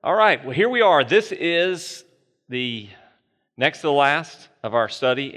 All right, well, here we are. This is the next to the last of our study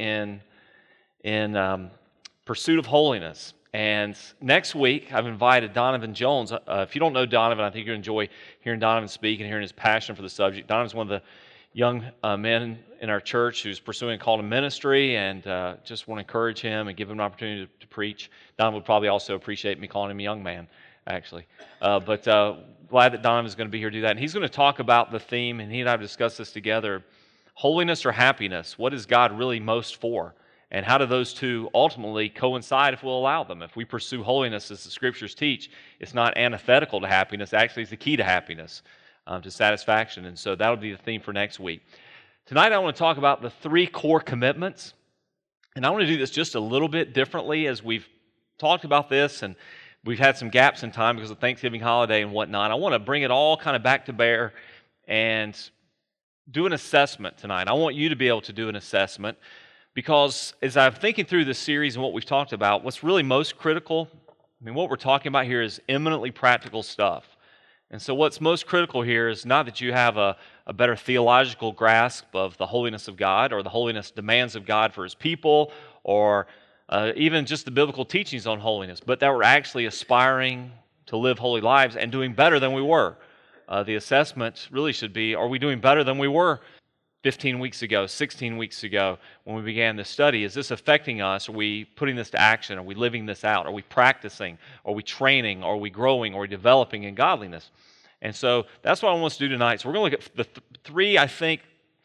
in Pursuit of Holiness. And next week, I've invited Donovan Jones. If you don't know Donovan, I think you'll enjoy hearing Donovan speak and hearing his passion for the subject. Donovan's one of the young men in our church who's pursuing a call to ministry, and just want to encourage him and give him an opportunity to preach. Donovan would probably also appreciate me calling him a young man, actually. But glad that Donovan's going to be here to do that. And he's going to talk about the theme, and he and I have discussed this together, holiness or happiness. What is God really most for? And how do those two ultimately coincide if we'll allow them? If we pursue holiness as the Scriptures teach, it's not antithetical to happiness. Actually, it's the key to happiness, to satisfaction. And so that'll be the theme for next week. Tonight I want to talk about the 3 core commitments. And I want to do this just a little bit differently as we've talked about this, and we've had some gaps in time because of Thanksgiving holiday and whatnot. I want to bring it all kind of back to bear and do an assessment tonight. I want you to be able to do an assessment because as I'm thinking through this series and what we've talked about, what's really most critical, what we're talking about here is eminently practical stuff. And so what's most critical here is not that you have a better theological grasp of the holiness of God or the holiness demands of God for His people or even just the biblical teachings on holiness, but that we're actually aspiring to live holy lives and doing better than we were. The assessment really should be, are we doing better than we were 15 weeks ago, 16 weeks ago when we began this study? Is this affecting us? Are we putting this to action? Are we living this out? Are we practicing? Are we training? Are we growing? Are we developing in godliness? And so that's what I want us to do tonight. So we're going to look at the 3, I think,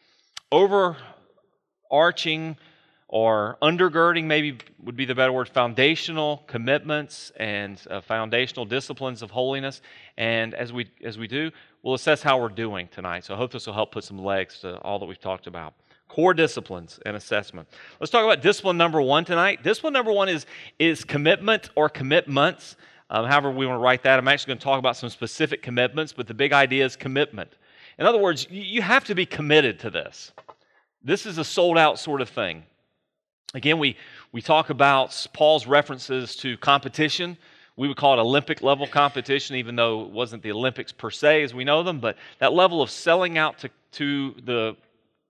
overarching or undergirding, maybe would be the better word, foundational commitments and foundational disciplines of holiness. And as we do, we'll assess how we're doing tonight. So I hope this will help put some legs to all that we've talked about. Core disciplines and assessment. Let's talk about discipline number 1 tonight. Discipline number 1 is commitment or commitments. However we want to write that. I'm actually going to talk about some specific commitments, but the big idea is commitment. In other words, you have to be committed to this. This is a sold-out sort of thing. Again, we talk about Paul's references to competition. We would call it Olympic-level competition, even though it wasn't the Olympics per se as we know them, but that level of selling out to the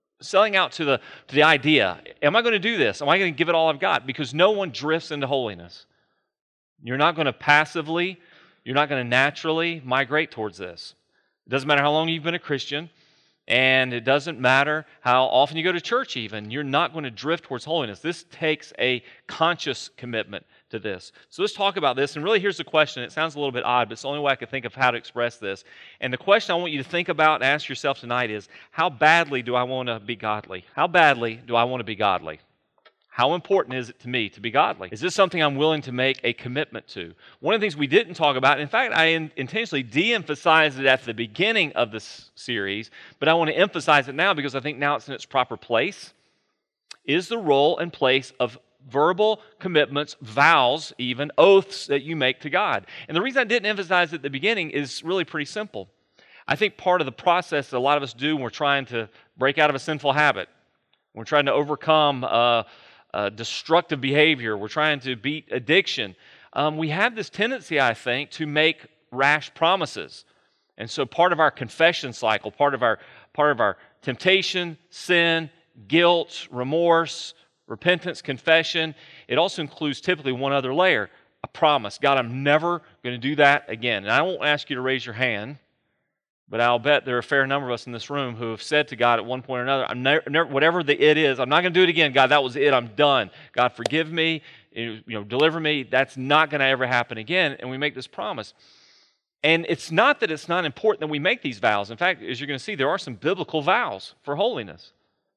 idea. Am I going to do this? Am I going to give it all I've got? Because no one drifts into holiness. You're not going to passively, you're not going to naturally migrate towards this. It doesn't matter how long you've been a Christian, and it doesn't matter how often you go to church even. You're not going to drift towards holiness. This takes a conscious commitment to this. So let's talk about this. And really, here's the question. It sounds a little bit odd, but it's the only way I could think of how to express this. And the question I want you to think about and ask yourself tonight is, how badly do I want to be godly? How badly do I want to be godly? How important is it to me to be godly? Is this something I'm willing to make a commitment to? One of the things we didn't talk about, in fact, I intentionally de-emphasized it at the beginning of this series, but I want to emphasize it now because I think now it's in its proper place, is the role and place of verbal commitments, vows, even oaths that you make to God. And the reason I didn't emphasize it at the beginning is really pretty simple. I think part of the process that a lot of us do when we're trying to break out of a sinful habit, we're trying to overcome destructive behavior, we're trying to beat addiction, we have this tendency, I think, to make rash promises. And so part of our confession cycle, part of our temptation, sin, guilt, remorse, repentance, confession, it also includes typically one other layer, a promise. God, I'm never going to do that again. And I won't ask you to raise your hand, but I'll bet there are a fair number of us in this room who have said to God at one point or another, I'm never, whatever the it is, I'm not going to do it again. God, that was it. I'm done. God, forgive me. Deliver me. That's not going to ever happen again. And we make this promise. And it's not that it's not important that we make these vows. In fact, as you're going to see, there are some biblical vows for holiness.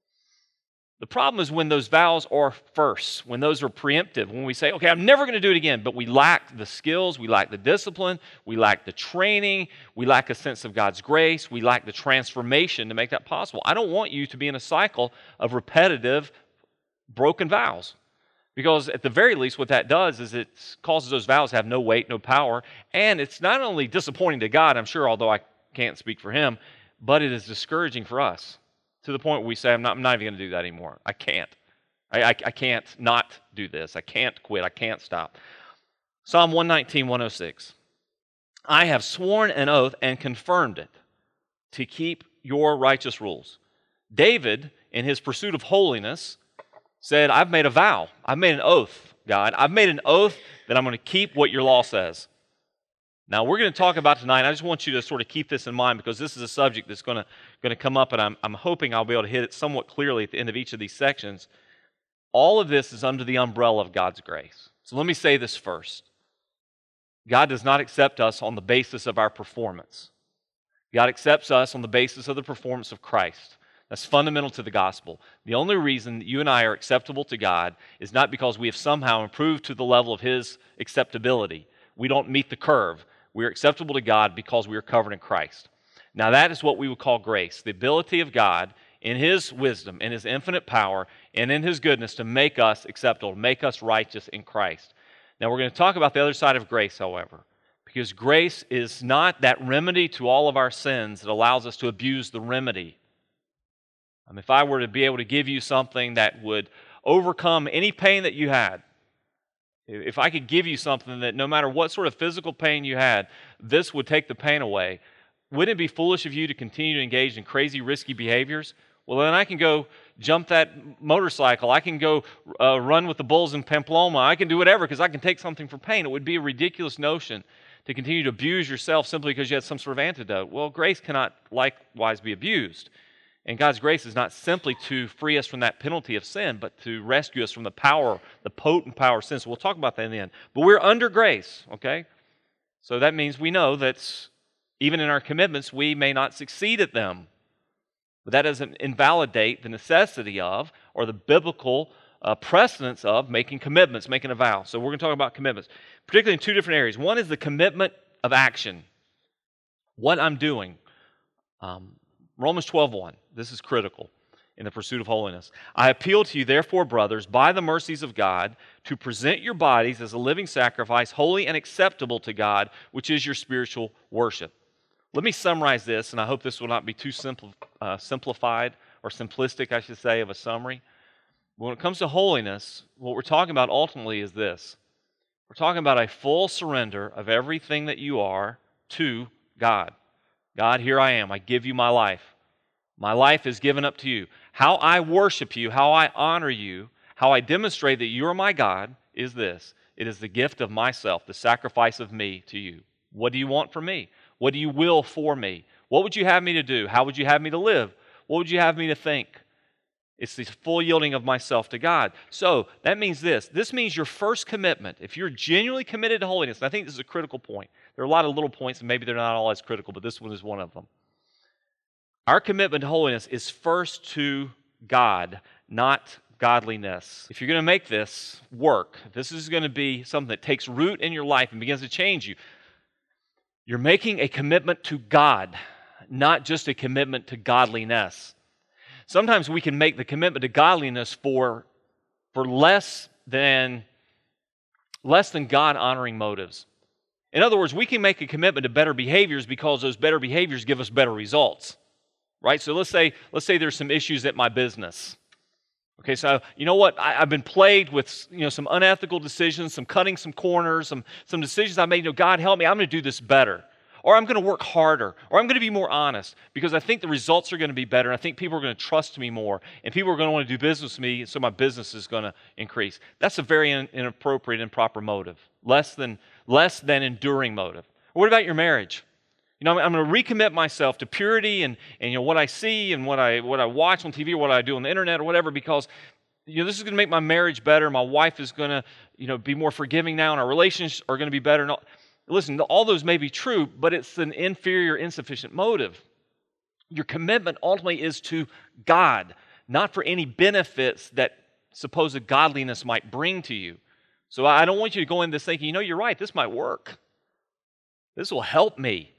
The problem is when those vows are first, when those are preemptive, when we say, okay, I'm never going to do it again, but we lack the skills, we lack the discipline, we lack the training, we lack a sense of God's grace, we lack the transformation to make that possible. I don't want you to be in a cycle of repetitive, broken vows. Because at the very least, what that does is it causes those vows to have no weight, no power, and it's not only disappointing to God, I'm sure, although I can't speak for Him, but it is discouraging for us. To the point where we say, I'm not even going to do that anymore. I can't. I can't not do this. I can't quit. I can't stop. Psalm 119, 106. I have sworn an oath and confirmed it. to keep your righteous rules. David, in his pursuit of holiness, said, I've made a vow. I've made an oath, God. I've made an oath that I'm going to keep what your law says. Now, we're going to talk about tonight. I just want you to sort of keep this in mind because this is a subject that's going to come up, and I'm hoping I'll be able to hit it somewhat clearly at the end of each of these sections. All of this is under the umbrella of God's grace. So let me say this first. God does not accept us on the basis of our performance. God accepts us on the basis of the performance of Christ. That's fundamental to the gospel. The only reason that you and I are acceptable to God is not because we have somehow improved to the level of His acceptability. We don't meet the curve. We are acceptable to God because we are covered in Christ. Now that is what we would call grace, the ability of God in His wisdom, in His infinite power, and in His goodness to make us acceptable, to make us righteous in Christ. Now we're going to talk about the other side of grace, however, because grace is not that remedy to all of our sins that allows us to abuse the remedy. If I were to be able to give you something that would overcome any pain that you had, if I could give you something that no matter what sort of physical pain you had, this would take the pain away, wouldn't it be foolish of you to continue to engage in crazy, risky behaviors? Well, then I can go jump that motorcycle. I can go run with the bulls in Pamplona. I can do whatever because I can take something for pain. It would be a ridiculous notion to continue to abuse yourself simply because you had some sort of antidote. Well, grace cannot likewise be abused. And God's grace is not simply to free us from that penalty of sin, but to rescue us from the power, the potent power of sin. So we'll talk about that in the end. But we're under grace, okay? So that means we know that even in our commitments, we may not succeed at them. But that doesn't invalidate the necessity of or the biblical precedence of making commitments, making a vow. So we're going to talk about commitments, particularly in two different areas. One is the commitment of action, what I'm doing. Romans 12:1. This is critical in the pursuit of holiness. I appeal to you, therefore, brothers, by the mercies of God, to present your bodies as a living sacrifice, holy and acceptable to God, which is your spiritual worship. Let me summarize this, and I hope this will not be too simplified or simplistic, I should say, of a summary. When it comes to holiness, what we're talking about ultimately is this. We're talking about a full surrender of everything that you are to God. God, here I am. I give you my life. My life is given up to you. How I worship you, how I honor you, how I demonstrate that you are my God is this. It is the gift of myself, the sacrifice of me to you. What do you want from me? What do you will for me? What would you have me to do? How would you have me to live? What would you have me to think? It's the full yielding of myself to God. So that means this. This means your first commitment. If you're genuinely committed to holiness, and I think this is a critical point. There are a lot of little points, and maybe they're not all as critical, but this one is one of them. Our commitment to holiness is first to God, not godliness. If you're going to make this work, if this is going to be something that takes root in your life and begins to change you, you're making a commitment to God, not just a commitment to godliness. Sometimes we can make the commitment to godliness for less than God-honoring motives. In other words, we can make a commitment to better behaviors because those better behaviors give us better results. Right? So let's say there's some issues at my business. Okay, so you know what? I've been plagued with some unethical decisions, some cutting some corners, some decisions I made. God help me, I'm going to do this better. Or I'm going to work harder. Or I'm going to be more honest because I think the results are going to be better. I think people are going to trust me more. And people are going to want to do business with me, so my business is going to increase. That's a very inappropriate, improper motive. Less than enduring motive. Or what about your marriage? I'm going to recommit myself to purity and what I see and what I watch on TV or what I do on the internet or whatever because this is going to make my marriage better. My wife is going to be more forgiving now, and our relationships are going to be better. And listen, all those may be true, but it's an inferior, insufficient motive. Your commitment ultimately is to God, not for any benefits that supposed godliness might bring to you. So I don't want you to go into this thinking, you're right, this might work. This will help me.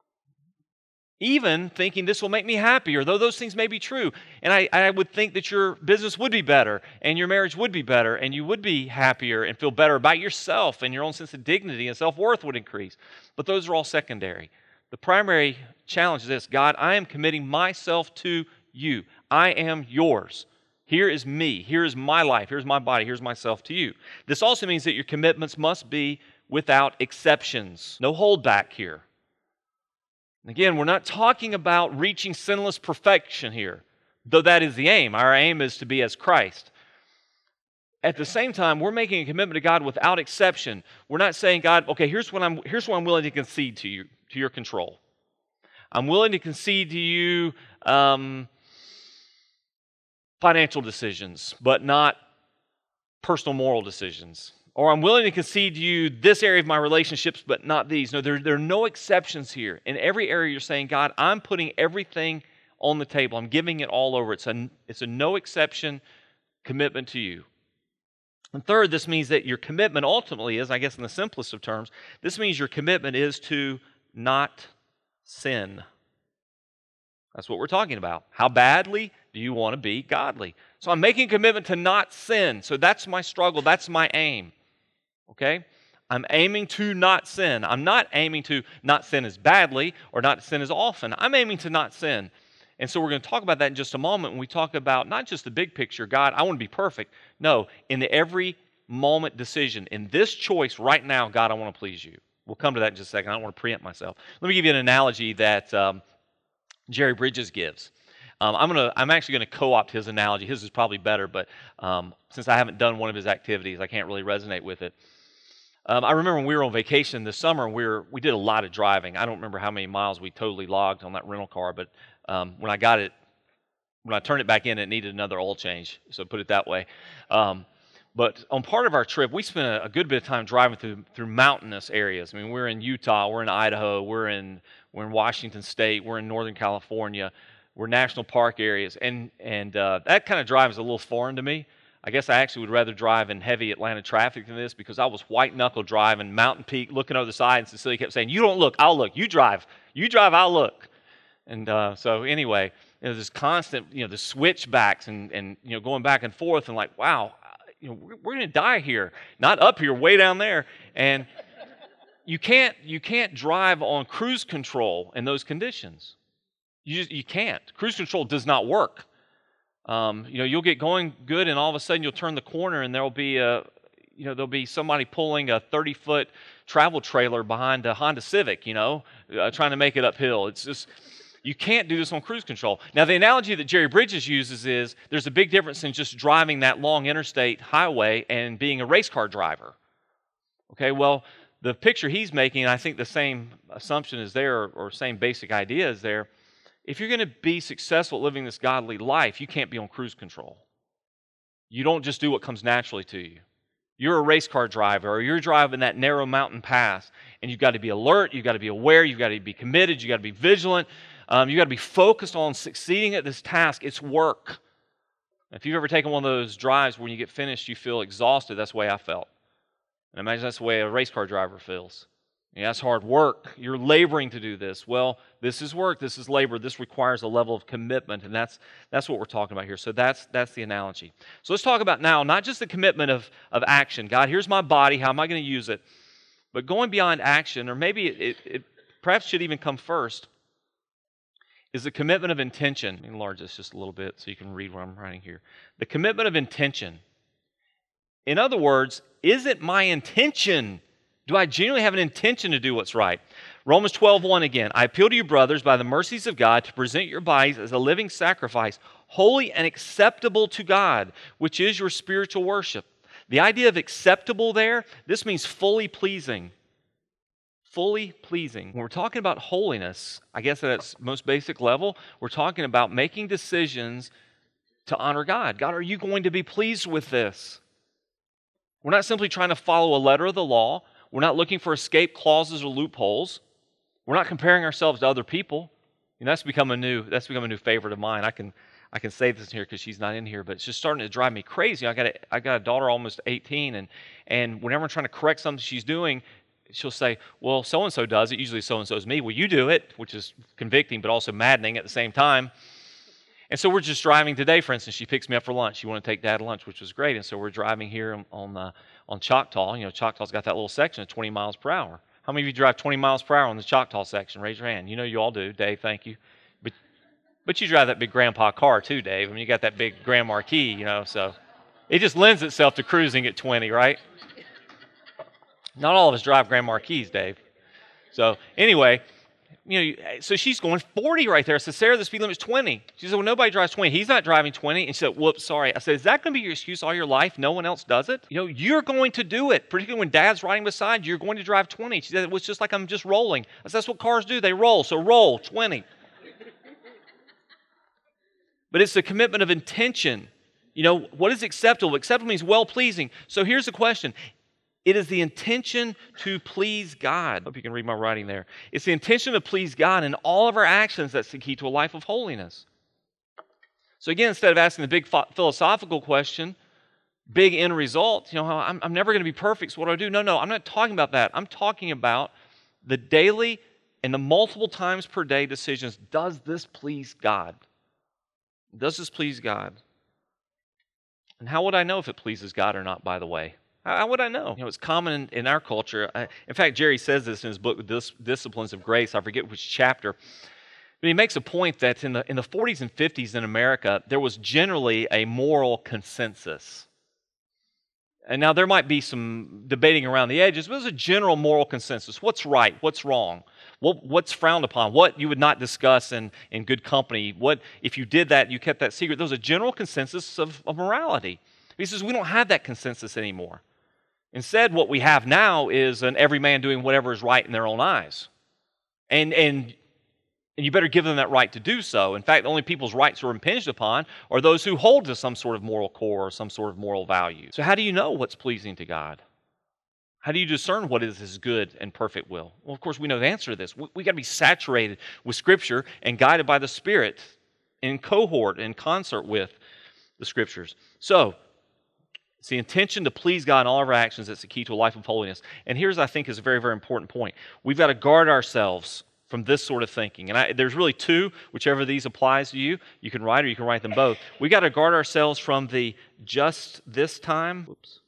Even thinking this will make me happier, though those things may be true. And I would think that your business would be better, and your marriage would be better, and you would be happier and feel better about yourself, and your own sense of dignity and self-worth would increase. But those are all secondary. The primary challenge is this: God, I am committing myself to you. I am yours. Here is me. Here is my life. Here's my body. Here's myself to you. This also means that your commitments must be without exceptions. No holdback here. Again, we're not talking about reaching sinless perfection here, though that is the aim. Our aim is to be as Christ. At the same time, we're making a commitment to God without exception. We're not saying, God, okay, here's what I'm willing to concede to you, to your control. I'm willing to concede to you financial decisions, but not personal moral decisions. Or I'm willing to concede to you this area of my relationships, but not these. No, there are no exceptions here. In every area you're saying, God, I'm putting everything on the table. I'm giving it all over. It's a no exception commitment to you. And third, this means that your commitment ultimately is, I guess in the simplest of terms, this means your commitment is to not sin. That's what we're talking about. How badly do you want to be godly? So I'm making a commitment to not sin. So that's my struggle. That's my aim. Okay? I'm aiming to not sin. I'm not aiming to not sin as badly or not sin as often. I'm aiming to not sin. And so we're going to talk about that in just a moment when we talk about not just the big picture, God, I want to be perfect. No, in the every moment decision, in this choice right now, God, I want to please you. We'll come to that in just a second. I don't want to preempt myself. Let me give you an analogy that Jerry Bridges gives. I'm actually going to co-opt his analogy. His is probably better, but since I haven't done one of his activities, I can't really resonate with it. I remember when we were on vacation this summer, we did a lot of driving. I don't remember how many miles we totally logged on that rental car, but when I turned it back in, it needed another oil change, so put it that way. But on part of our trip, we spent a good bit of time driving through mountainous areas. I mean, we're in Utah, we're in Idaho, we're in Washington State, we're in Northern California, we're national park areas, and that kind of drive is a little foreign to me. I guess I actually would rather drive in heavy Atlanta traffic than this because I was white-knuckle driving, Mountain Peak, looking over the side, and Cecilia kept saying, "You don't look, I'll look. You drive, I'll look." And so anyway, this constant, the switchbacks and going back and forth, and like, wow, we're going to die here, not up here, way down there. And you can't drive on cruise control in those conditions. You can't. Cruise control does not work. You'll get going good, and all of a sudden you'll turn the corner, and there'll be somebody pulling a 30-foot travel trailer behind a Honda Civic, trying to make it uphill. It's just, you can't do this on cruise control. Now, the analogy that Jerry Bridges uses is there's a big difference in just driving that long interstate highway and being a race car driver. Okay, well, the picture he's making, I think the same assumption is there, or same basic idea is there. If you're going to be successful at living this godly life, you can't be on cruise control. You don't just do what comes naturally to you. You're a race car driver, or you're driving that narrow mountain pass, and you've got to be alert, you've got to be aware, you've got to be committed, you've got to be vigilant, you've got to be focused on succeeding at this task. It's work. If you've ever taken one of those drives when you get finished, you feel exhausted, that's the way I felt. And imagine that's the way a race car driver feels. That's hard work. You're laboring to do this. Well, this is work. This is labor. This requires a level of commitment, and that's what we're talking about here. So that's the analogy. So let's talk about now not just the commitment of action. God, here's my body. How am I going to use it? But going beyond action, or maybe it perhaps should even come first, is the commitment of intention. Let me enlarge this just a little bit so you can read what I'm writing here. The commitment of intention. In other words, is it my intention? Do I genuinely have an intention to do what's right? Romans 12:1 again. I appeal to you, brothers, by the mercies of God, to present your bodies as a living sacrifice, holy and acceptable to God, which is your spiritual worship. The idea of acceptable there, this means fully pleasing. Fully pleasing. When we're talking about holiness, I guess at its most basic level, we're talking about making decisions to honor God. God, are you going to be pleased with this? We're not simply trying to follow a letter of the law. We're not looking for escape clauses or loopholes. We're not comparing ourselves to other people. That's become a new favorite of mine. I can say this here because she's not in here, but it's just starting to drive me crazy. I got a daughter almost 18, and whenever I'm trying to correct something she's doing, she'll say, "Well, so and so does it." Usually, so and so is me. Well, you do it, which is convicting but also maddening at the same time. And so we're just driving today. For instance, she picks me up for lunch. She wanted to take Dad to lunch, which was great. And so we're driving here on Choctaw. Choctaw's got that little section of 20 miles per hour. How many of you drive 20 miles per hour on the Choctaw section? Raise your hand. You all do. Dave, thank you. But you drive that big grandpa car too, Dave. I mean, you got that big Grand Marquis, so it just lends itself to cruising at 20, right? Not all of us drive Grand Marquis, Dave. So anyway, So she's going 40 right there. I said, Sarah, the speed limit's 20. She said, well, nobody drives 20. He's not driving 20. And she said, whoops, sorry. I said, is that going to be your excuse all your life? No one else does it? You're going to do it. Particularly when Dad's riding beside you, you're going to drive 20. She said, it was just like I'm just rolling. I said, that's what cars do. They roll. So roll 20. But it's a commitment of intention. What is acceptable? Acceptable means well-pleasing. So here's the question. It is the intention to please God. I hope you can read my writing there. It's the intention to please God in all of our actions that's the key to a life of holiness. So again, instead of asking the big philosophical question, big end result, I'm never going to be perfect, so what do I do? No, I'm not talking about that. I'm talking about the daily and the multiple times per day decisions. Does this please God? Does this please God? And how would I know if it pleases God or not, by the way? How would I know? It's common in our culture. In fact, Jerry says this in his book, Disciplines of Grace. I forget which chapter. But he makes a point that in the 40s and 50s in America, there was generally a moral consensus. And now there might be some debating around the edges, but there's a general moral consensus. What's right? What's wrong? What's frowned upon? What you would not discuss in good company? What, if you did that, you kept that secret? There was a general consensus of morality. He says we don't have that consensus anymore. Instead, what we have now is an every man doing whatever is right in their own eyes. And you better give them that right to do so. In fact, the only people's rights who are impinged upon are those who hold to some sort of moral core or some sort of moral value. So how do you know what's pleasing to God? How do you discern what is His good and perfect will? Well, of course, we know the answer to this. We got to be saturated with Scripture and guided by the Spirit in cohort, in concert with the Scriptures. So, it's the intention to please God in all of our actions that's the key to a life of holiness. And here's, I think, is a very, very important point. We've got to guard ourselves from this sort of thinking. And there's really two, whichever of these applies to you. You can write or you can write them both. We've got to guard ourselves from the just this time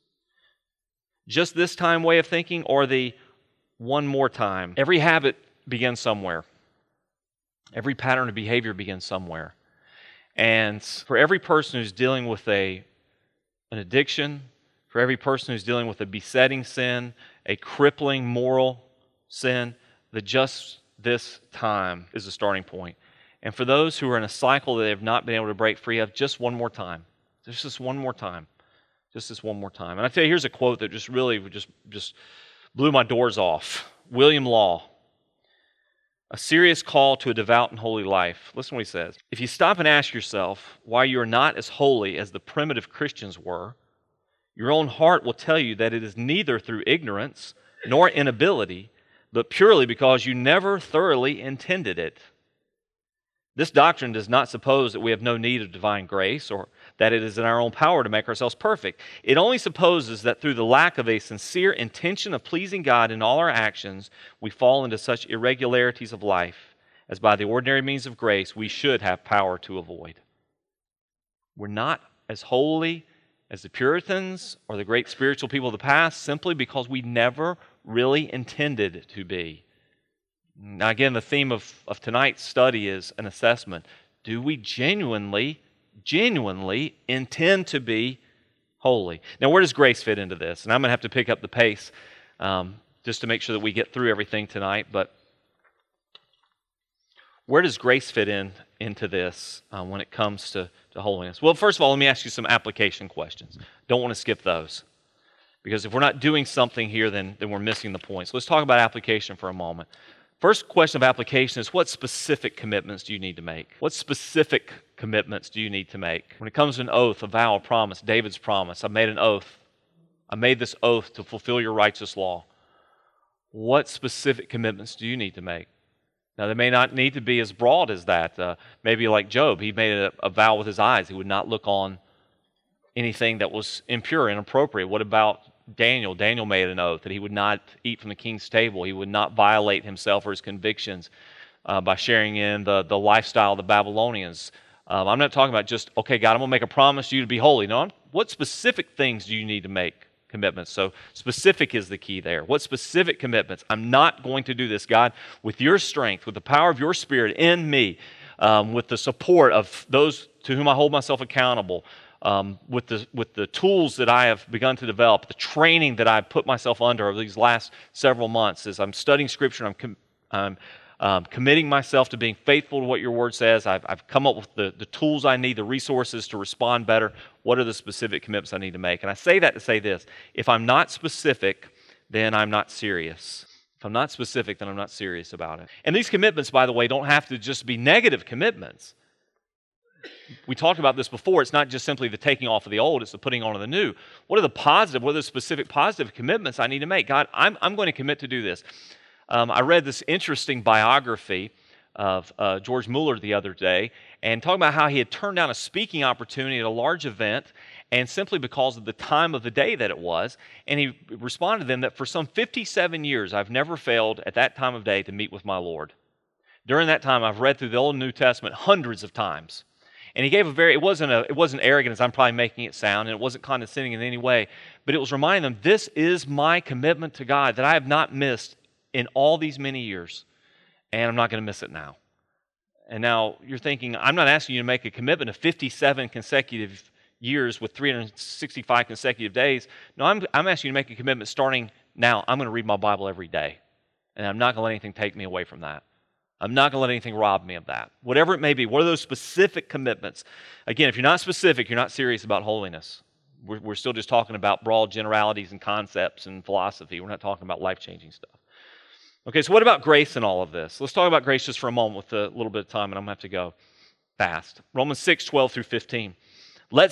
way of thinking or the one more time. Every habit begins somewhere. Every pattern of behavior begins somewhere. And for every person who's dealing with an addiction, for every person who's dealing with a besetting sin, a crippling moral sin, the just this time is the starting point. And for those who are in a cycle that they have not been able to break free of, just one more time. Just this one more time. Just this one more time. And I tell you, here's a quote that just really just blew my doors off. William Law. A serious call to a devout and holy life. Listen to what he says. If you stop and ask yourself why you are not as holy as the primitive Christians were, your own heart will tell you that it is neither through ignorance nor inability, but purely because you never thoroughly intended it. This doctrine does not suppose that we have no need of divine grace or that it is in our own power to make ourselves perfect. It only supposes that through the lack of a sincere intention of pleasing God in all our actions, we fall into such irregularities of life as by the ordinary means of grace we should have power to avoid. We're not as holy as the Puritans or the great spiritual people of the past simply because we never really intended to be. Now again, the theme of tonight's study is an assessment. Do we genuinely intend to be holy? Now where does grace fit into this? And I'm going to have to pick up the pace just to make sure that we get through everything tonight. But where does grace fit into this when it comes to holiness? Well, first of all, let me ask you some application questions. Don't want to skip those. Because if we're not doing something here, then we're missing the point. So let's talk about application for a moment. First question of application is, what specific commitments do you need to make? What specific commitments do you need to make? When it comes to an oath, a vow, a promise, David's promise, I made an oath. I made this oath to fulfill your righteous law. What specific commitments do you need to make? Now, they may not need to be as broad as that. Maybe like Job, he made a vow with his eyes. He would not look on anything that was impure, inappropriate. What about Daniel? Daniel made an oath that he would not eat from the king's table. He would not violate himself or his convictions by sharing in the lifestyle of the Babylonians. I'm not talking about just, okay, God, I'm going to make a promise to you to be holy. No, what specific things do you need to make commitments? So specific is the key there. What specific commitments? I'm not going to do this, God, with your strength, with the power of your Spirit in me, with the support of those to whom I hold myself accountable, with the tools that I have begun to develop, the training that I've put myself under over these last several months as I'm studying Scripture, I'm committing myself to being faithful to what your word says. I've come up with the tools I need, the resources to respond better. What are the specific commitments I need to make? And I say that to say this. If I'm not specific, then I'm not serious. If I'm not specific, then I'm not serious about it. And these commitments, by the way, don't have to just be negative commitments. We talked about this before. It's not just simply the taking off of the old, it's the putting on of the new. What are the specific positive commitments I need to make? God, I'm going to commit to do this. I read this interesting biography of George Mueller the other day, and talking about how he had turned down a speaking opportunity at a large event, and simply because of the time of the day that it was. And he responded to them that for some 57 years, I've never failed at that time of day to meet with my Lord. During that time, I've read through the Old and New Testament hundreds of times. And he gave it wasn't arrogant as I'm probably making it sound, and it wasn't condescending in any way, but it was reminding them, this is my commitment to God that I have not missed in all these many years, and I'm not going to miss it now. And now you're thinking, I'm not asking you to make a commitment of 57 consecutive years with 365 consecutive days. No, I'm asking you to make a commitment starting now. I'm going to read my Bible every day, and I'm not going to let anything take me away from that. I'm not going to let anything rob me of that. Whatever it may be, what are those specific commitments? Again, if you're not specific, you're not serious about holiness. We're still just talking about broad generalities and concepts and philosophy. We're not talking about life-changing stuff. Okay, so what about grace in all of this? Let's talk about grace just for a moment with a little bit of time, and I'm going to have to go fast. Romans 6:12 through 15. Let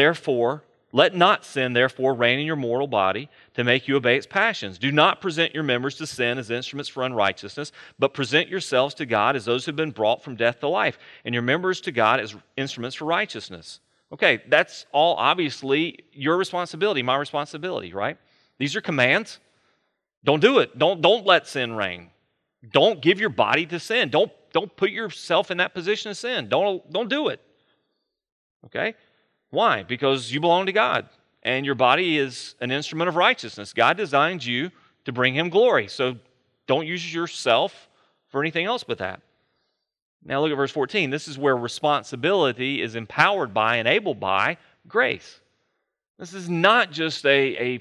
not sin, therefore, reign in your mortal body to make you obey its passions. Do not present your members to sin as instruments for unrighteousness, but present yourselves to God as those who have been brought from death to life, and your members to God as instruments for righteousness. Okay, that's all obviously your responsibility, my responsibility, right? These are commands. Don't do it. Don't let sin reign. Don't give your body to sin. Don't put yourself in that position of sin. Don't do it. Okay? Why? Because you belong to God, and your body is an instrument of righteousness. God designed you to bring Him glory, so don't use yourself for anything else but that. Now look at verse 14. This is where responsibility is empowered by, enabled by grace. This is not just an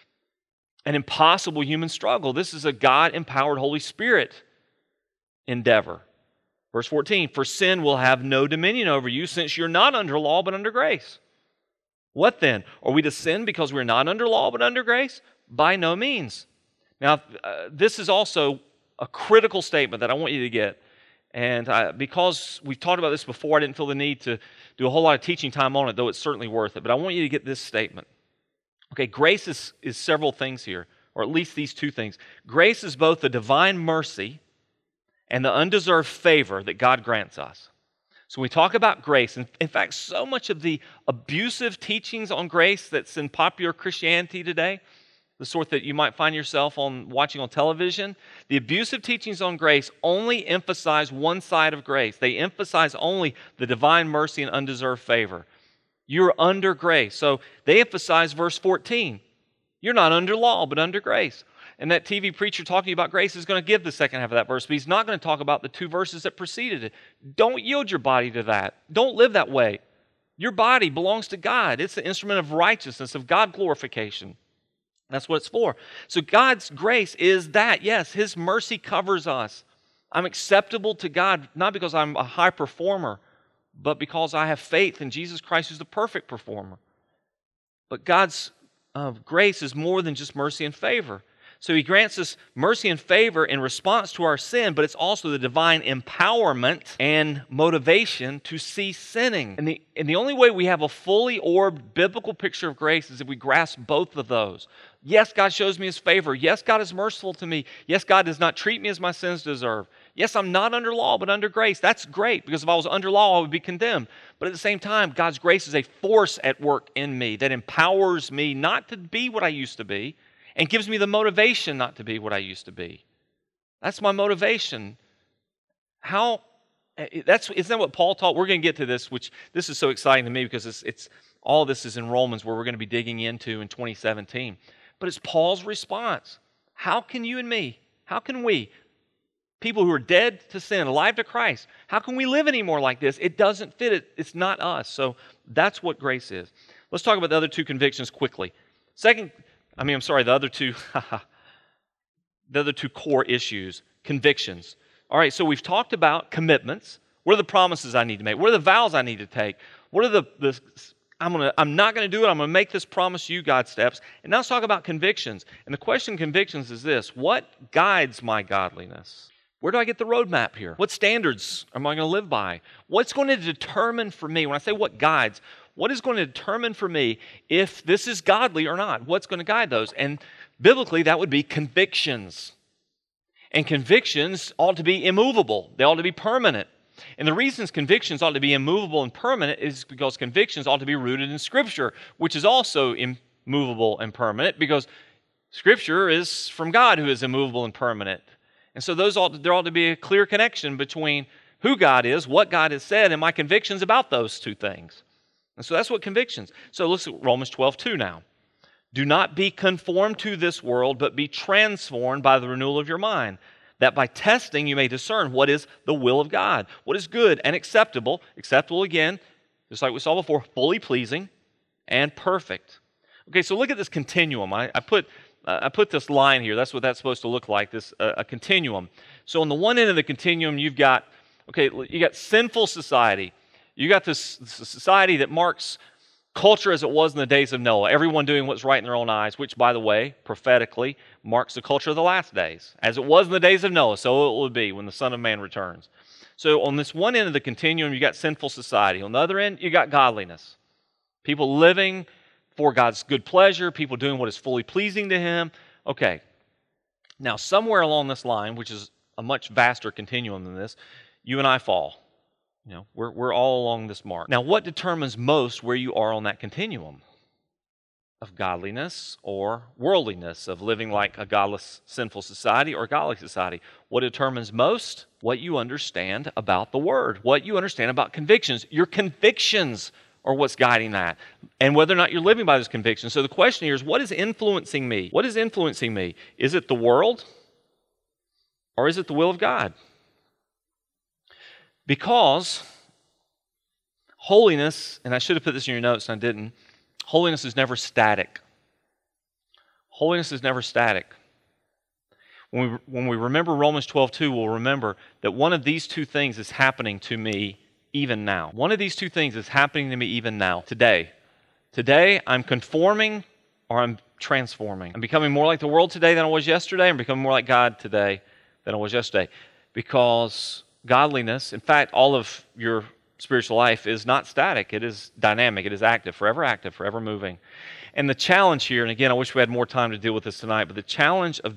impossible human struggle. This is a God-empowered Holy Spirit endeavor. Verse 14, for sin will have no dominion over you, since you're not under law but under grace. What then? Are we to sin because we're not under law but under grace? By no means. Now, this is also a critical statement that I want you to get. And because we've talked about this before, I didn't feel the need to do a whole lot of teaching time on it, though it's certainly worth it. But I want you to get this statement. Okay, grace is several things here, or at least these two things. Grace is both the divine mercy and the undeserved favor that God grants us. So when we talk about grace, and in fact, so much of the abusive teachings on grace that's in popular Christianity today, the sort that you might find yourself watching on television, the abusive teachings on grace only emphasize one side of grace. They emphasize only the divine mercy and undeserved favor. You're under grace. So they emphasize verse 14. You're not under law, but under grace. And that TV preacher talking about grace is going to give the second half of that verse, but he's not going to talk about the two verses that preceded it. Don't yield your body to that. Don't live that way. Your body belongs to God. It's the instrument of righteousness, of God glorification. That's what it's for. So God's grace is that. Yes, His mercy covers us. I'm acceptable to God, not because I'm a high performer, but because I have faith in Jesus Christ, who's the perfect performer. But God's grace is more than just mercy and favor. So He grants us mercy and favor in response to our sin, but it's also the divine empowerment and motivation to cease sinning. And the only way we have a fully orbed biblical picture of grace is if we grasp both of those. Yes, God shows me His favor. Yes, God is merciful to me. Yes, God does not treat me as my sins deserve. Yes, I'm not under law, but under grace. That's great, because if I was under law, I would be condemned. But at the same time, God's grace is a force at work in me that empowers me not to be what I used to be, and gives me the motivation not to be what I used to be. That's my motivation. Isn't that what Paul taught? We're going to get to this, which this is so exciting to me because it's all this is in Romans, where we're going to be digging into in 2017. But it's Paul's response. How can you and me, how can we, people who are dead to sin, alive to Christ, how can we live anymore like this? It doesn't fit it. It's not us. So that's what grace is. Let's talk about the other two convictions quickly. The other two core issues, convictions. All right, so we've talked about commitments. What are the promises I need to make? What are the vows I need to take? What are I'm not going to do it. I'm going to make this promise to you, God steps. And now let's talk about convictions. And the question in convictions is this: what guides my godliness? Where do I get the roadmap here? What standards am I going to live by? What's going to determine for me, when I say what guides, what is going to determine for me if this is godly or not? What's going to guide those? And biblically, that would be convictions. And convictions ought to be immovable. They ought to be permanent. And the reasons convictions ought to be immovable and permanent is because convictions ought to be rooted in Scripture, which is also immovable and permanent, because Scripture is from God, who is immovable and permanent. And so there ought to be a clear connection between who God is, what God has said, and my convictions about those two things. And so that's what convictions. So let's look at Romans 12:2 now. Do not be conformed to this world, but be transformed by the renewal of your mind, that by testing you may discern what is the will of God, what is good and acceptable. Acceptable again, just like we saw before, fully pleasing and perfect. Okay, so look at this continuum. I put this line here. That's what that's supposed to look like, this a continuum. So on the one end of the continuum, you got sinful society. You got this society that marks culture as it was in the days of Noah, everyone doing what's right in their own eyes, which, by the way, prophetically marks the culture of the last days, as it was in the days of Noah, so it will be when the Son of Man returns. So on this one end of the continuum, you got sinful society. On the other end, you got godliness. People living for God's good pleasure, people doing what is fully pleasing to Him. Okay, now somewhere along this line, which is a much vaster continuum than this, you and I fall. You know, we're all along this mark. Now, what determines most where you are on that continuum of godliness or worldliness, of living like a godless, sinful society or godly society? What determines most? What you understand about the Word, what you understand about convictions. Your convictions are what's guiding that, and whether or not you're living by those convictions. So the question here is, what is influencing me? What is influencing me? Is it the world, or is it the will of God? Because holiness, and I should have put this in your notes and I didn't, holiness is never static. Holiness is never static. When we remember Romans 12:2, we'll remember that one of these two things is happening to me even now. One of these two things is happening to me even now, today. Today, I'm conforming or I'm transforming. I'm becoming more like the world today than I was yesterday. I'm becoming more like God today than I was yesterday. Because godliness, in fact, all of your spiritual life is not static. It is dynamic. It is active, forever moving. And the challenge here, and again, I wish we had more time to deal with this tonight, but the challenge of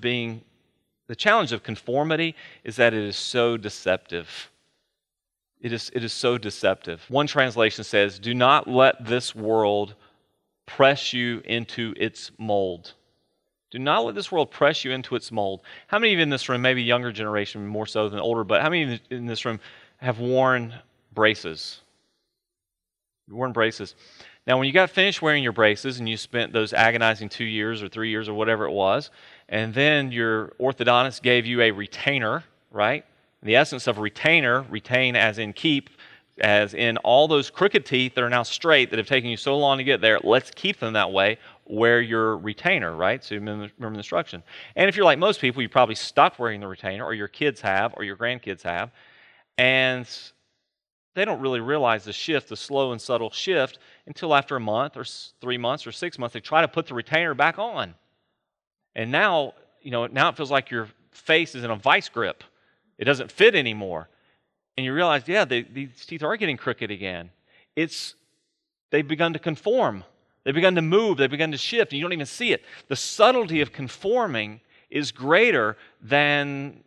conformity is that it is so deceptive. It is so deceptive. One translation says, do not let this world press you into its mold. Do not let this world press you into its mold. How many of you in this room, maybe younger generation more so than older, but how many in this room have worn braces? You've worn braces. Now, when you got finished wearing your braces and you spent those agonizing 2 years or 3 years or whatever it was, and then your orthodontist gave you a retainer, right? The essence of a retainer, retain as in keep, as in all those crooked teeth that are now straight that have taken you so long to get there, let's keep them that way. Wear your retainer, right? So you remember the instruction. And if you're like most people, you probably stopped wearing the retainer, or your kids have, or your grandkids have, and they don't really realize the shift, the slow and subtle shift, until after a month or 3 months or 6 months, they try to put the retainer back on. And now it feels like your face is in a vice grip. It doesn't fit anymore. And you realize, these teeth are getting crooked again. They've begun to conform. They've begun to move. They've begun to shift. And you don't even see it. The subtlety of conforming is greater than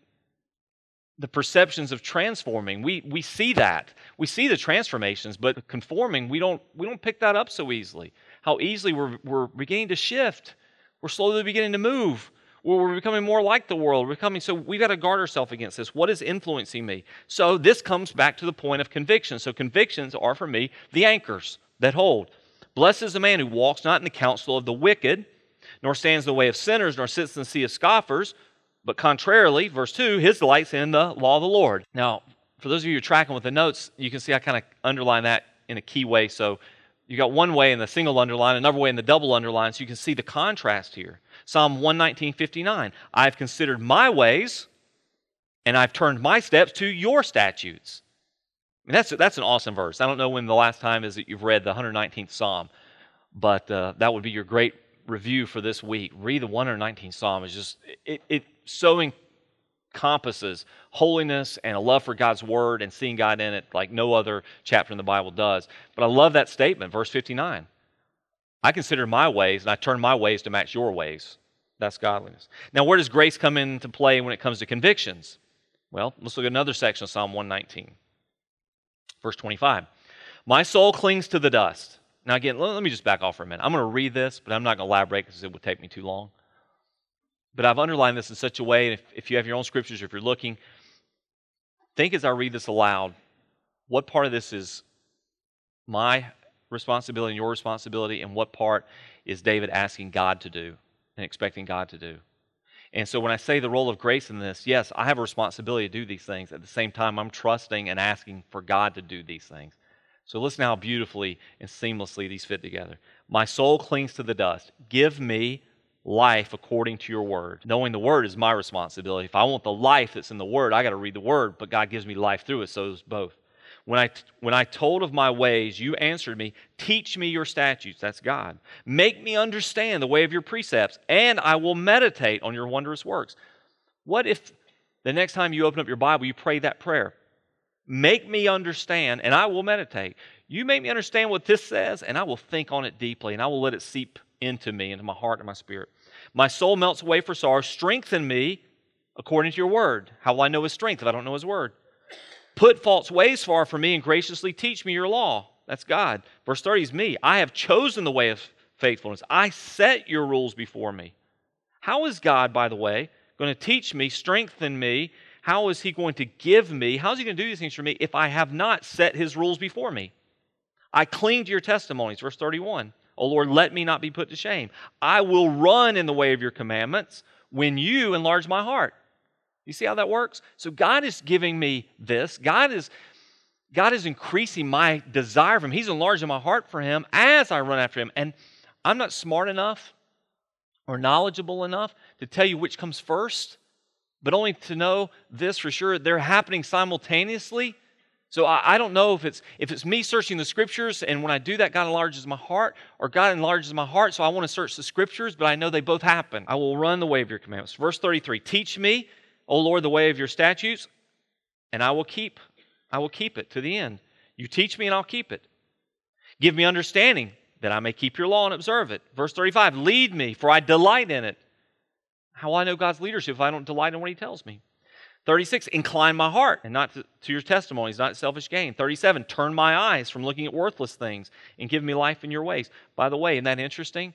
the perceptions of transforming. We see that. We see the transformations, but conforming, we don't pick that up so easily. How easily we're beginning to shift. We're slowly beginning to move. We're becoming more like the world. So we've got to guard ourselves against this. What is influencing me? So this comes back to the point of conviction. So convictions are, for me, the anchors that hold. Blessed is the man who walks not in the counsel of the wicked, nor stands in the way of sinners, nor sits in the seat of scoffers, but contrarily, verse 2, his delight's in the law of the Lord. Now, for those of you who are tracking with the notes, you can see I kind of underline that in a key way. So you got one way in the single underline, another way in the double underline, so you can see the contrast here. Psalm 119:59, I've considered my ways and I've turned my steps to your statutes. I mean, that's an awesome verse. I don't know when the last time is that you've read the 119th Psalm, but that would be your great review for this week. Read the 119th Psalm. It's just, it so encompasses holiness and a love for God's Word and seeing God in it like no other chapter in the Bible does. But I love that statement, verse 59. I consider my ways, and I turn my ways to match your ways. That's godliness. Now, where does grace come into play when it comes to convictions? Well, let's look at another section of Psalm 119. Verse 25. My soul clings to the dust. Now again, let me just back off for a minute. I'm going to read this, but I'm not going to elaborate because it would take me too long. But I've underlined this in such a way, and if you have your own scriptures, or if you're looking, think as I read this aloud, what part of this is my responsibility and your responsibility, and what part is David asking God to do and expecting God to do. And so when I say the role of grace in this, yes, I have a responsibility to do these things. At the same time, I'm trusting and asking for God to do these things. So listen how beautifully and seamlessly these fit together. My soul clings to the dust. Give me life according to your word. Knowing the word is my responsibility. If I want the life that's in the word, I got to read the word, but God gives me life through it, so does both. When I told of my ways, you answered me, teach me your statutes, that's God. Make me understand the way of your precepts, and I will meditate on your wondrous works. What if the next time you open up your Bible, you pray that prayer? Make me understand, and I will meditate. You make me understand what this says, and I will think on it deeply, and I will let it seep into me, into my heart and my spirit. My soul melts away for sorrow. Strengthen me according to your word. How will I know his strength if I don't know his word? Put false ways far from me and graciously teach me your law. That's God. Verse 30 is me. I have chosen the way of faithfulness. I set your rules before me. How is God, by the way, going to teach me, strengthen me? How is he going to give me? How is he going to do these things for me if I have not set his rules before me? I cling to your testimonies. Verse 31. O Lord, let me not be put to shame. I will run in the way of your commandments when you enlarge my heart. You see how that works? So God is giving me this. God is increasing my desire for him. He's enlarging my heart for him as I run after him. And I'm not smart enough or knowledgeable enough to tell you which comes first, but only to know this for sure. They're happening simultaneously. So I don't know if it's me searching the Scriptures, and when I do that, God enlarges my heart, or God enlarges my heart, so I want to search the Scriptures, but I know they both happen. I will run the way of your commandments. Verse 33, teach me, O Lord, the way of your statutes, and I will keep it to the end. You teach me, and I'll keep it. Give me understanding, that I may keep your law and observe it. Verse 35, lead me, for I delight in it. How will I know God's leadership if I don't delight in what he tells me? 36, incline my heart, and not to your testimonies, not selfish gain. 37, turn my eyes from looking at worthless things, and give me life in your ways. By the way, isn't that interesting?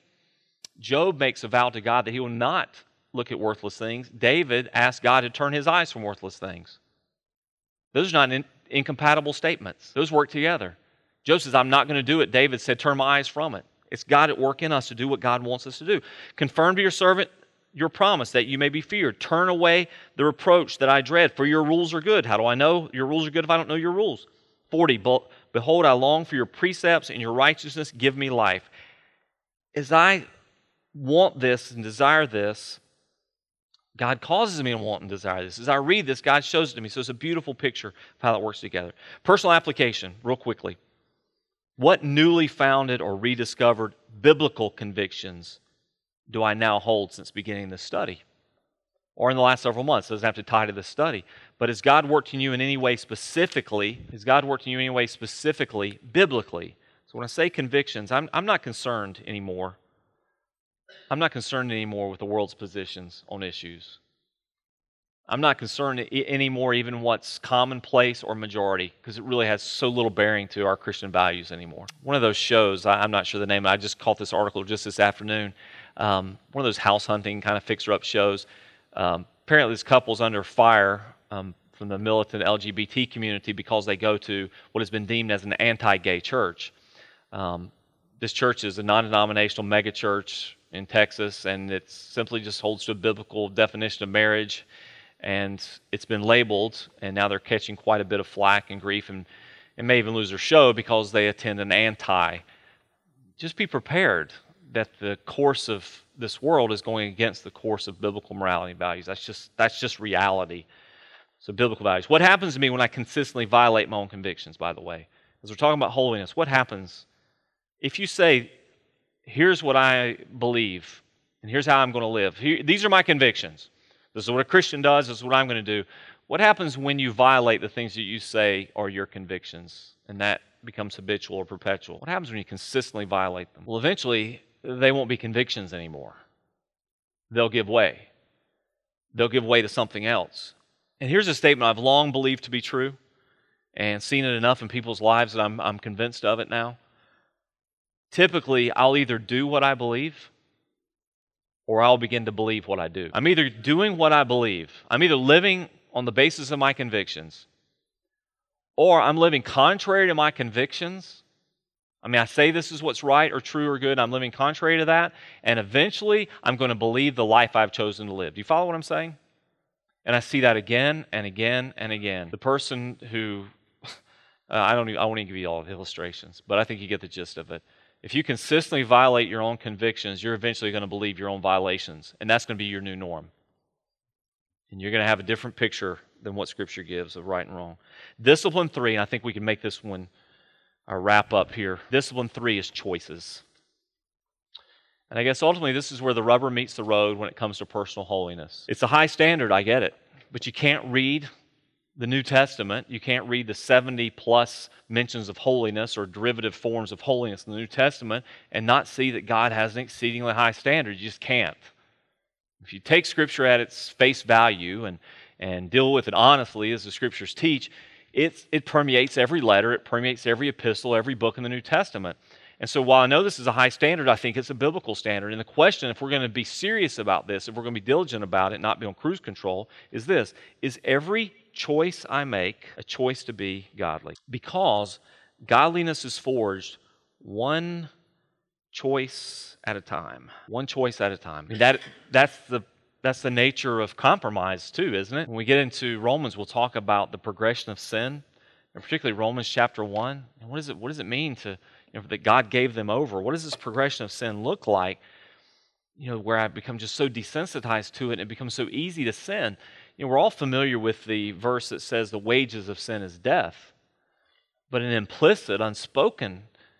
Job makes a vow to God that he will not look at worthless things. David asked God to turn his eyes from worthless things. Those are not incompatible statements. Those work together. Job says, I'm not going to do it. David said, turn my eyes from it. It's God at work in us to do what God wants us to do. Confirm to your servant your promise that you may be feared. Turn away the reproach that I dread, for your rules are good. How do I know your rules are good if I don't know your rules? 40, behold, I long for your precepts, and your righteousness give me life. As I want this and desire this, God causes me to want and desire this. As I read this, God shows it to me. So it's a beautiful picture of how that works together. Personal application, real quickly. What newly founded or rediscovered biblical convictions do I now hold since beginning this study? Or in the last several months? It doesn't have to tie to this study. But has God worked in you in any way specifically? Has God worked in you in any way specifically, biblically? So when I say convictions, I'm not concerned anymore. I'm not concerned anymore with the world's positions on issues. I'm not concerned anymore even what's commonplace or majority, because it really has so little bearing to our Christian values anymore. One of those shows, I'm not sure the name, I just caught this article just this afternoon. One of those house hunting kind of fixer-up shows. Apparently this couple's under fire from the militant LGBT community because they go to what has been deemed as an anti-gay church. This church is a non-denominational megachurch in Texas, and it simply just holds to a biblical definition of marriage, and it's been labeled, and now they're catching quite a bit of flack and grief, and may even lose their show because they attend an anti. Just be prepared that the course of this world is going against the course of biblical morality and values. That's just reality. So biblical values. What happens to me when I consistently violate my own convictions, by the way? As we're talking about holiness, what happens if you say, here's what I believe, and here's how I'm going to live. These are my convictions. This is what a Christian does. This is what I'm going to do. What happens when you violate the things that you say are your convictions, and that becomes habitual or perpetual? What happens when you consistently violate them? Well, eventually, they won't be convictions anymore. They'll give way. They'll give way to something else. And here's a statement I've long believed to be true and seen it enough in people's lives that I'm convinced of it now. Typically, I'll either do what I believe or I'll begin to believe what I do. I'm either doing what I believe. I'm either living on the basis of my convictions, or I'm living contrary to my convictions. I mean, I say this is what's right or true or good. I'm living contrary to that, and eventually I'm going to believe the life I've chosen to live. Do you follow what I'm saying? And I see that again and again and again. The person who, I won't even give you all the illustrations, but I think you get the gist of it. If you consistently violate your own convictions, you're eventually going to believe your own violations, and that's going to be your new norm. And you're going to have a different picture than what Scripture gives of right and wrong. Discipline 3, and I think we can make this one our wrap up here. Discipline 3 is choices. And I guess ultimately this is where the rubber meets the road when it comes to personal holiness. It's a high standard, I get it, but you can't read the New Testament, you can't read the 70 plus mentions of holiness or derivative forms of holiness in the New Testament and not see that God has an exceedingly high standard. You just can't. If you take Scripture at its face value and deal with it honestly as the Scriptures teach, it permeates every letter, it permeates every epistle, every book in the New Testament. And so while I know this is a high standard, I think it's a biblical standard. And the question, if we're going to be serious about this, if we're going to be diligent about it, not be on cruise control, is this: is every choice I make a choice to be godly? Because godliness is forged one choice at a time. One choice at a time. I mean, that's the nature of compromise too, isn't it? When we get into Romans, we'll talk about the progression of sin, and particularly Romans chapter 1. And what does it mean to, that God gave them over? What does this progression of sin look like? Where I become just so desensitized to it and it becomes so easy to sin. We're all familiar with the verse that says the wages of sin is death. But an implicit, unspoken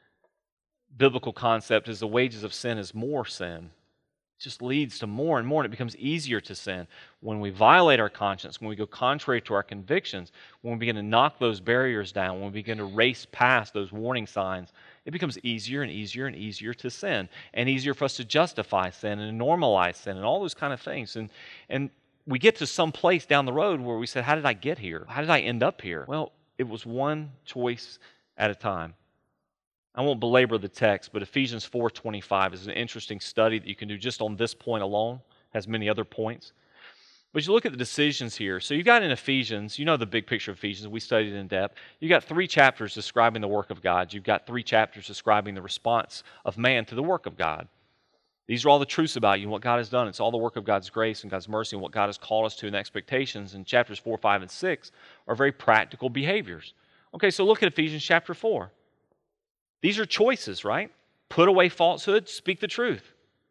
biblical concept is the wages of sin is more sin. It just leads to more and more, and it becomes easier to sin. When we violate our conscience, when we go contrary to our convictions, when we begin to knock those barriers down, when we begin to race past those warning signs, it becomes easier and easier and easier to sin, and easier for us to justify sin and normalize sin and all those kind of things. And we get to some place down the road where we say, how did I get here? How did I end up here? Well, it was one choice at a time. I won't belabor the text, but Ephesians 4:25 is an interesting study that you can do just on this point alone. It has many other points. But you look at the decisions here. So you got in Ephesians, the big picture of Ephesians, we studied in depth. You got 3 chapters describing the work of God. You've got 3 chapters describing the response of man to the work of God. These are all the truths about you and what God has done. It's all the work of God's grace and God's mercy and what God has called us to and the expectations. And chapters 4, 5, and 6 are very practical behaviors. Okay, so look at Ephesians chapter 4. These are choices, right? Put away falsehood, speak the truth.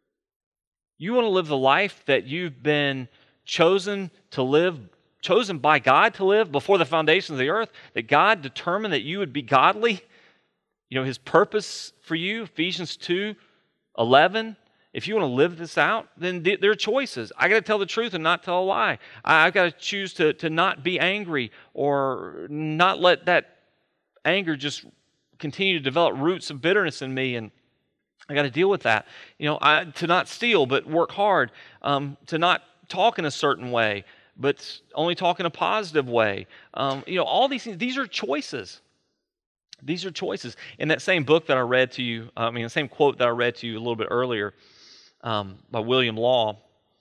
You want to live the life that you've been chosen to live, chosen by God to live before the foundations of the earth, that God determined that you would be godly. His purpose for you, Ephesians 2:11. If you want to live this out, then there are choices. I got to tell the truth and not tell a lie. I've got to choose to not be angry or not let that anger just continue to develop roots of bitterness in me, and I got to deal with that. To not steal, but work hard. To not talk in a certain way, but only talk in a positive way. All these things, these are choices. These are choices. In that same book that I read to you, the same quote that I read to you a little bit earlier by William Law,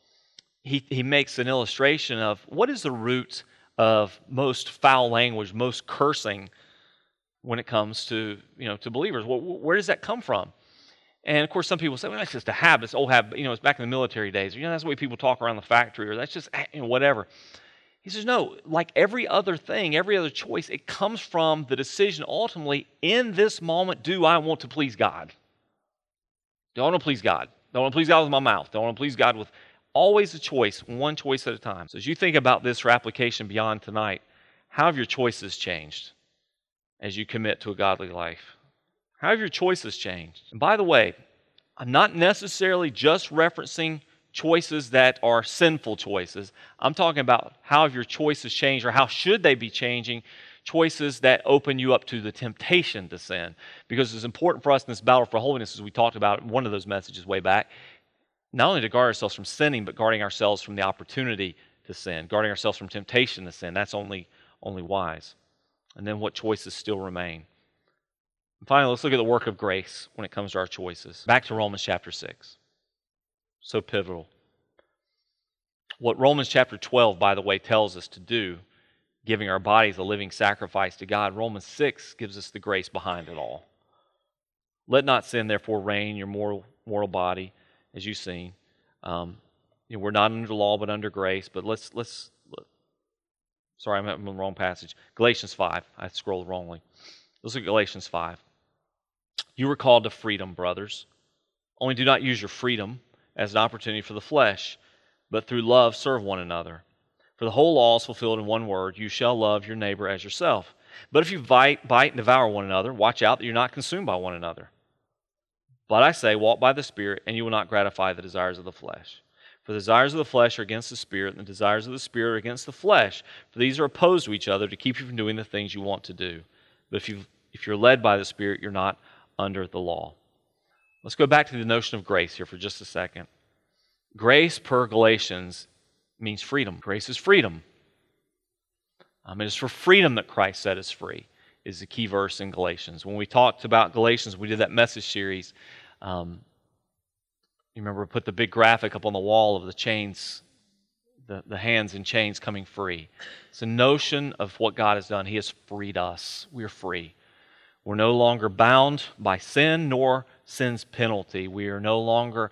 he makes an illustration of what is the root of most foul language, most cursing when it comes to believers. Where does that come from? And of course, some people say, well, that's just a habit, it's old habit. It's back in the military days. That's the way people talk around the factory, or that's just whatever. He says, no, like every other thing, every other choice, it comes from the decision ultimately, in this moment, do I want to please God? Do I want to please God? Do I want to please God with my mouth? Do I want to please God with Always a choice, one choice at a time. So as you think about this for application beyond tonight, how have your choices changed as you commit to a godly life? How have your choices changed? And by the way, I'm not necessarily just referencing choices that are sinful choices. I'm talking about how have your choices changed, or how should they be changing, choices that open you up to the temptation to sin. Because it's important for us in this battle for holiness, as we talked about in one of those messages way back, not only to guard ourselves from sinning, but guarding ourselves from the opportunity to sin, guarding ourselves from temptation to sin. That's only wise. And then what choices still remain. And finally, let's look at the work of grace when it comes to our choices. Back to Romans chapter 6. So pivotal. What Romans chapter 12, by the way, tells us to do, giving our bodies a living sacrifice to God, Romans 6 gives us the grace behind it all. Let not sin, therefore, reign in your mortal body, as you've seen. We're not under the law, but under grace. But sorry, I'm in the wrong passage. Galatians 5. I scrolled wrongly. Let's look at Galatians 5. You were called to freedom, brothers. Only do not use your freedom as an opportunity for the flesh, but through love serve one another. For the whole law is fulfilled in one word: you shall love your neighbor as yourself. But if you bite and devour one another, watch out that you're not consumed by one another. But I say, walk by the Spirit, and you will not gratify the desires of the flesh. For the desires of the flesh are against the Spirit, and the desires of the Spirit are against the flesh. For these are opposed to each other to keep you from doing the things you want to do. But if you're led by the Spirit, you're not under the law. Let's go back to the notion of grace here for just a second. Grace, per Galatians, means freedom. Grace is freedom. It is for freedom that Christ set us free, is the key verse in Galatians. When we talked about Galatians, we did that message series. You remember we put the big graphic up on the wall of the chains, the hands in chains coming free. It's a notion of what God has done. He has freed us. We are free. We're no longer bound by sin nor sin's penalty. We are no longer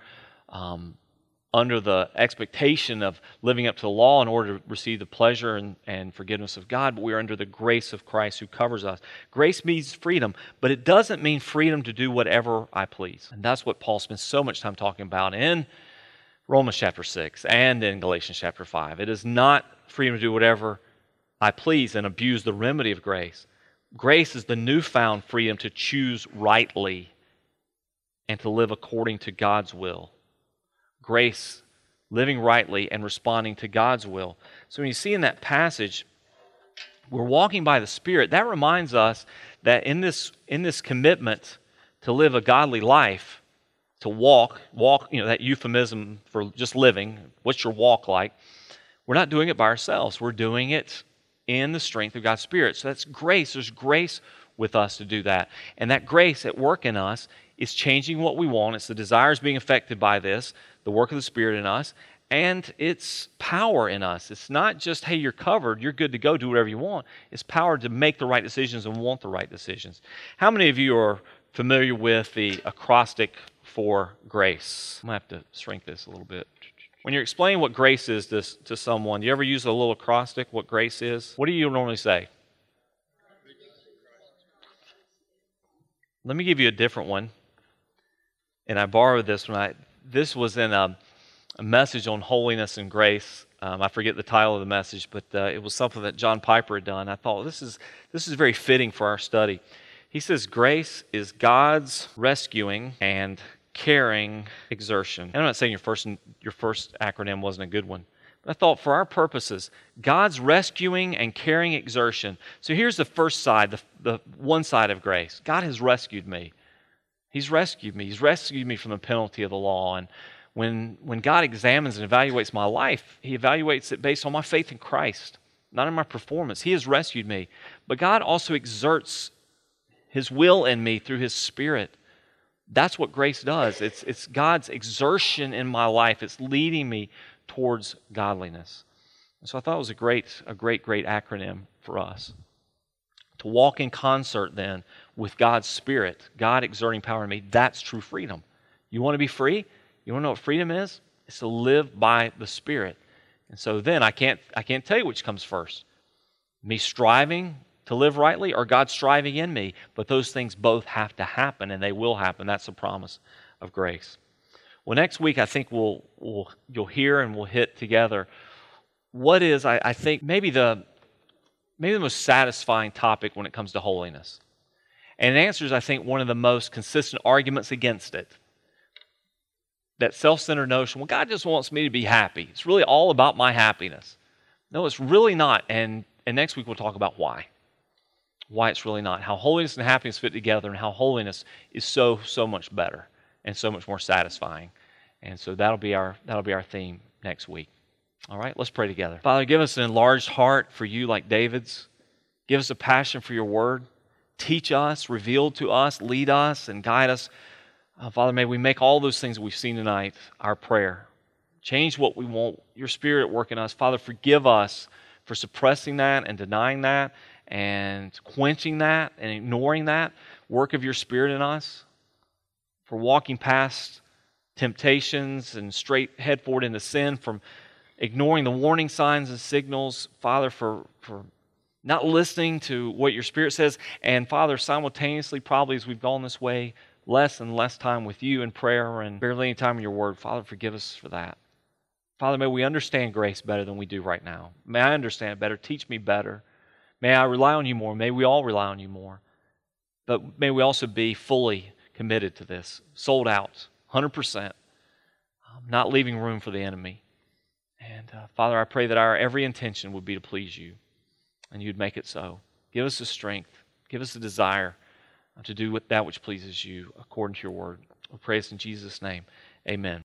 under the expectation of living up to the law in order to receive the pleasure and forgiveness of God, but we are under the grace of Christ who covers us. Grace means freedom, but it doesn't mean freedom to do whatever I please. And that's what Paul spends so much time talking about in Romans chapter 6 and in Galatians chapter 5. It is not freedom to do whatever I please and abuse the remedy of grace. Grace is the newfound freedom to choose rightly and to live according to God's will. Grace, living rightly and responding to God's will. So when you see in that passage, we're walking by the Spirit. That reminds us that in this commitment to live a godly life, to walk, that euphemism for just living, what's your walk like? We're not doing it by ourselves. We're doing it in the strength of God's Spirit. So that's grace. There's grace with us to do that. And that grace at work in us is changing what we want. It's the desires being affected by this, the work of the Spirit in us, and it's power in us. It's not just, hey, you're covered, you're good to go, do whatever you want. It's power to make the right decisions and want the right decisions. How many of you are familiar with the acrostic for grace? I'm going to have to shrink this a little bit. When you're explaining what grace is to someone, do you ever use a little acrostic, what grace is? What do you normally say? Let me give you a different one. And I borrowed this this was in a message on holiness and grace. I forget the title of the message, but it was something that John Piper had done. I thought this is very fitting for our study. He says grace is God's rescuing and caring exertion. And I'm not saying your first acronym wasn't a good one, but I thought for our purposes, God's rescuing and caring exertion. So here's the first side, the one side of grace. God has rescued me. He's rescued me. He's rescued me from the penalty of the law. And when God examines and evaluates my life, He evaluates it based on my faith in Christ, not in my performance. He has rescued me. But God also exerts His will in me through His Spirit. That's what grace does. It's God's exertion in my life. It's leading me towards godliness. And so I thought it was a great acronym for us. To walk in concert then with God's Spirit, God exerting power in me, that's true freedom. You want to be free? You want to know what freedom is? It's to live by the Spirit. And so then I can't tell you which comes first. Me striving to live rightly or God striving in me. But those things both have to happen, and they will happen. That's the promise of grace. Well, next week I think you'll hear and we'll hit together what is, I think, maybe the most satisfying topic when it comes to holiness. And it answers, I think, one of the most consistent arguments against it. That self-centered notion, well, God just wants me to be happy. It's really all about my happiness. No, it's really not. And next week we'll talk about why. Why it's really not. How holiness and happiness fit together, and how holiness is so much better and so much more satisfying. And so that'll be our theme next week. All right, let's pray together. Father, give us an enlarged heart for you like David's. Give us a passion for your word. Teach us, reveal to us, lead us, and guide us. Father, may we make all those things we've seen tonight our prayer. Change what we want, your Spirit at work in us. Father, forgive us for suppressing that and denying that and quenching that and ignoring that work of your Spirit in us, for walking past temptations and straight head forward into sin, from ignoring the warning signs and signals, Father, for not listening to what your Spirit says, and Father, simultaneously, probably as we've gone this way, less and less time with you in prayer and barely any time in your word. Father, forgive us for that. Father, may we understand grace better than we do right now. May I understand it better. Teach me better. May I rely on you more. May we all rely on you more. But may we also be fully committed to this, sold out, 100%, not leaving room for the enemy. And Father, I pray that our every intention would be to please you, and you'd make it so. Give us the strength. Give us the desire to do that which pleases you according to your word. We pray this in Jesus' name. Amen.